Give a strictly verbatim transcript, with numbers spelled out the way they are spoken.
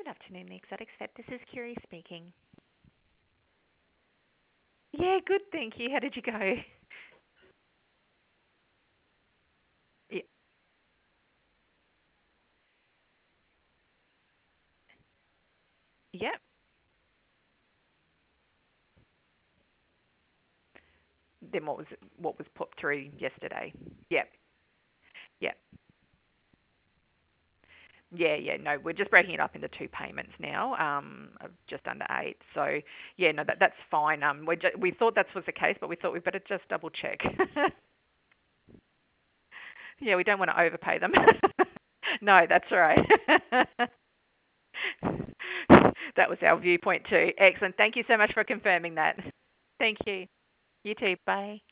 afternoon, the Exotic Vet. This is Kiri speaking. Yeah, good, thank you. How did you go? Yeah, yep. Then what was what was put through yesterday? Yep, yep. Yeah, yeah. No, we're just breaking it up into two payments now, um, of just under eight. So yeah, no, that that's fine. Um, we ju- we thought that was the case, but we thought we better just double check. Yeah, we don't want to overpay them. No, that's right. That was our viewpoint too. Excellent. Thank you so much for confirming that. Thank you. You too. Bye.